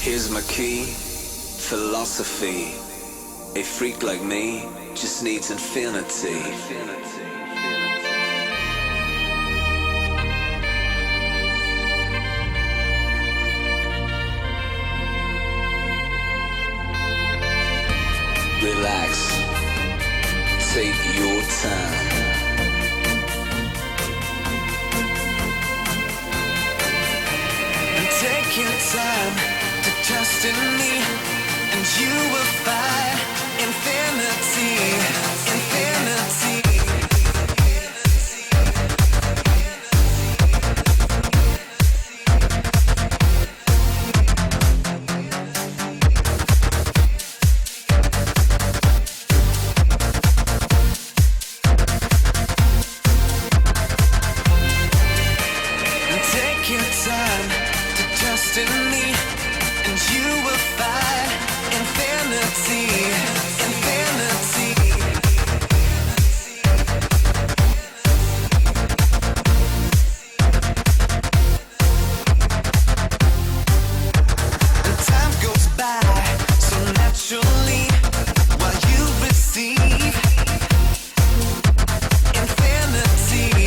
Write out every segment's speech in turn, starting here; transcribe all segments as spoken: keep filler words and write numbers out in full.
Here's my key, philosophy. A freak like me just needs infinity. Relax, take your time. Take your time to trust in me, and you will find infinity, infinity. Take your time to trust in me, and you will find infinity, infinity. And time goes by so naturally while you receive infinity.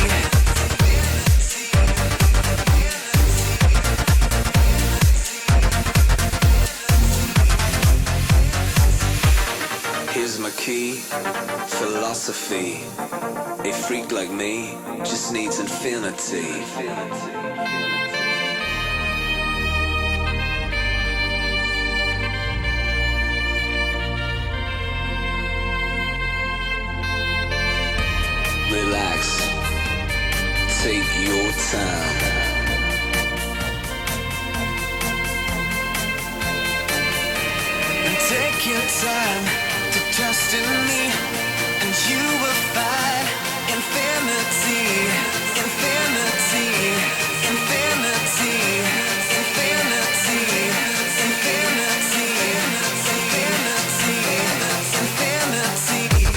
Here's my key, philosophy. A freak like me just needs infinity. Relax, take your time. And take your time to trust in me, and you will find infinity, infinity, infinity, infinity, infinity, infinity, infinity.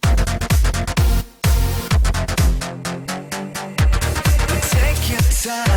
Take your time